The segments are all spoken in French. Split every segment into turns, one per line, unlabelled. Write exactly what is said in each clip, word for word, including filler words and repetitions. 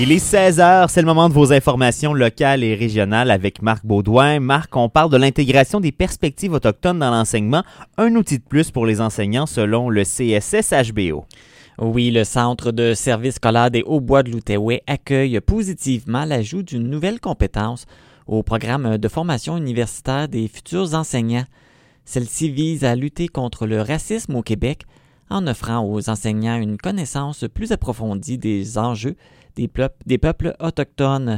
Il est seize heures, c'est le moment de vos informations locales et régionales avec Marc Baudouin. Marc, on parle de l'intégration des perspectives autochtones dans l'enseignement, un outil de plus pour les enseignants selon le C S S H B O.
Oui, le Centre de services scolaires des Hauts-Bois de l'Outaouais accueille positivement l'ajout d'une nouvelle compétence au programme de formation universitaire des futurs enseignants. Celle-ci vise à lutter contre le racisme au Québec en offrant aux enseignants une connaissance plus approfondie des enjeux des, peuples, des peuples autochtones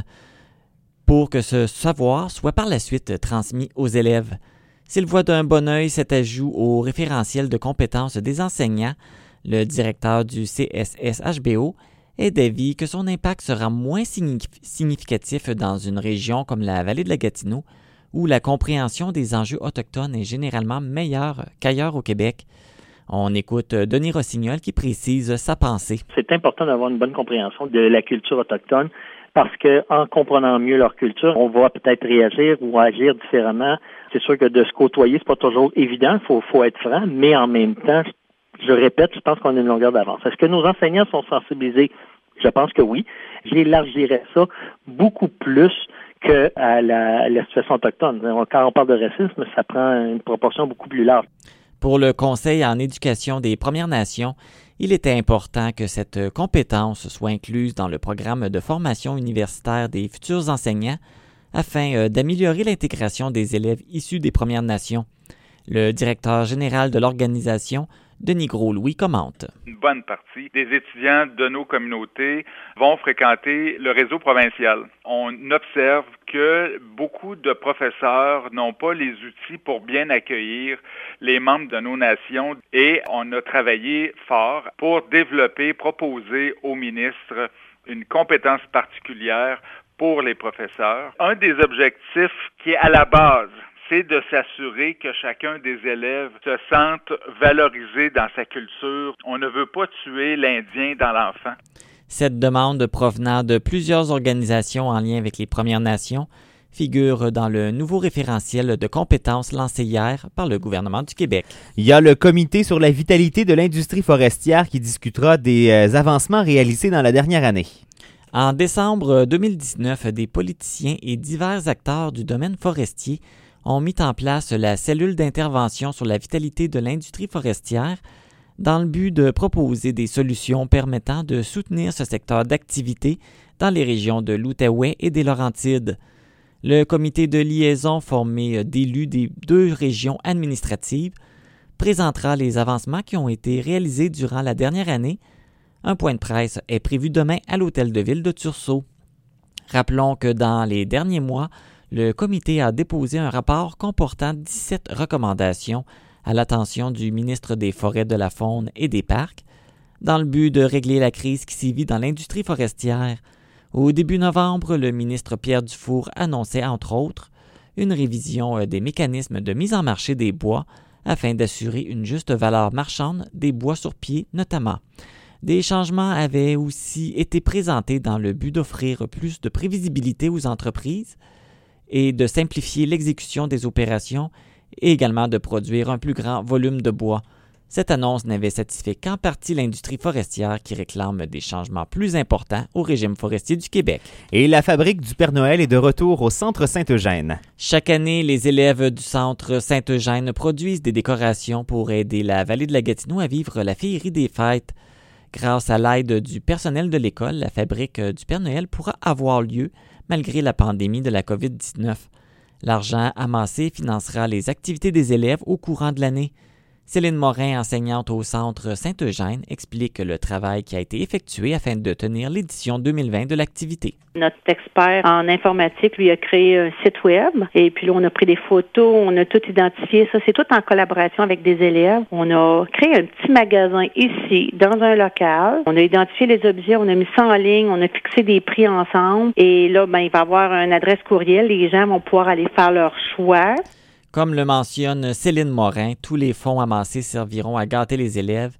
pour que ce savoir soit par la suite transmis aux élèves. S'il voit d'un bon œil cet ajout au référentiel de compétences des enseignants, le directeur du C S S H B O est d'avis que son impact sera moins significatif dans une région comme la vallée de la Gatineau, où la compréhension des enjeux autochtones est généralement meilleure qu'ailleurs au Québec. On écoute Denis Rossignol qui précise sa pensée.
C'est important d'avoir une bonne compréhension de la culture autochtone parce qu'en comprenant mieux leur culture, on va peut-être réagir ou agir différemment. C'est sûr que de se côtoyer, c'est pas toujours évident, il faut, faut être franc, mais en même temps, je répète, je pense qu'on a une longueur d'avance. Est-ce que nos enseignants sont sensibilisés? Je pense que oui. J'élargirais ça beaucoup plus que à la, la situation autochtone. Quand on parle de racisme, ça prend une proportion beaucoup plus large.
Pour le Conseil en éducation des Premières Nations, il était important que cette compétence soit incluse dans le programme de formation universitaire des futurs enseignants afin d'améliorer l'intégration des élèves issus des Premières Nations. Le directeur général de l'organisation, Denis Gros-Louis, commente.
Une bonne partie des étudiants de nos communautés vont fréquenter le réseau provincial. On observe que beaucoup de professeurs n'ont pas les outils pour bien accueillir les membres de nos nations et on a travaillé fort pour développer, proposer au ministre une compétence particulière pour les professeurs. Un des objectifs qui est à la base, c'est de s'assurer que chacun des élèves se sente valorisé dans sa culture. On ne veut pas tuer l'Indien dans l'enfant.
Cette demande provenant de plusieurs organisations en lien avec les Premières Nations figure dans le nouveau référentiel de compétences lancé hier par le gouvernement du Québec.
Il y a le Comité sur la vitalité de l'industrie forestière qui discutera des avancements réalisés dans la dernière année.
En décembre deux mille dix-neuf, des politiciens et divers acteurs du domaine forestier ont mis en place la cellule d'intervention sur la vitalité de l'industrie forestière dans le but de proposer des solutions permettant de soutenir ce secteur d'activité dans les régions de l'Outaouais et des Laurentides. Le comité de liaison formé d'élus des deux régions administratives présentera les avancements qui ont été réalisés durant la dernière année. Un point de presse est prévu demain à l'hôtel de ville de Tursault. Rappelons que dans les derniers mois, le comité a déposé un rapport comportant dix-sept recommandations à l'attention du ministre des Forêts, de la Faune et des Parcs, dans le but de régler la crise qui sévit dans l'industrie forestière. Au début novembre, le ministre Pierre Dufour annonçait, entre autres, une révision des mécanismes de mise en marché des bois afin d'assurer une juste valeur marchande des bois sur pied notamment. Des changements avaient aussi été présentés dans le but d'offrir plus de prévisibilité aux entreprises et de simplifier l'exécution des opérations et également de produire un plus grand volume de bois. Cette annonce n'avait satisfait qu'en partie l'industrie forestière qui réclame des changements plus importants au régime forestier du Québec.
Et la fabrique du Père Noël est de retour au Centre Saint-Eugène.
Chaque année, les élèves du Centre Saint-Eugène produisent des décorations pour aider la vallée de la Gatineau à vivre la féerie des fêtes. Grâce à l'aide du personnel de l'école, la fabrique du Père Noël pourra avoir lieu malgré la pandémie de la covid dix-neuf. L'argent amassé financera les activités des élèves au courant de l'année. Céline Morin, enseignante au Centre Saint-Eugène, explique le travail qui a été effectué afin de tenir l'édition deux mille vingt de l'activité.
Notre expert en informatique, lui, a créé un site web et puis là, on a pris des photos, on a tout identifié. Ça, c'est tout en collaboration avec des élèves. On a créé un petit magasin ici, dans un local. On a identifié les objets, on a mis ça en ligne, on a fixé des prix ensemble et là, ben, il va y avoir une adresse courriel. Les gens vont pouvoir aller faire leur choix.
Comme le mentionne Céline Morin, tous les fonds amassés serviront à gâter les élèves,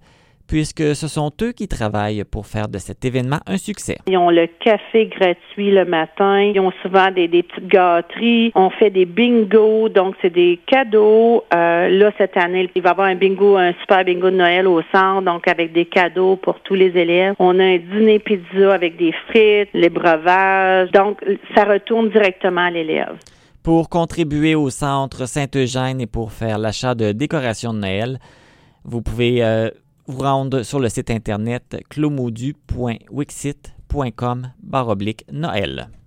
puisque ce sont eux qui travaillent pour faire de cet événement un succès.
Ils ont le café gratuit le matin. Ils ont souvent des, des petites gâteries. On fait des bingos, donc c'est des cadeaux. Euh, là, cette année, il va y avoir un bingo, un super bingo de Noël au centre, donc avec des cadeaux pour tous les élèves. On a un dîner pizza avec des frites, les breuvages. Donc, ça retourne directement à l'élève.
Pour contribuer au Centre Saint-Eugène et pour faire l'achat de décorations de Noël, vous pouvez euh, vous rendre sur le site internet clomodu point wixit point com barre oblique Noël.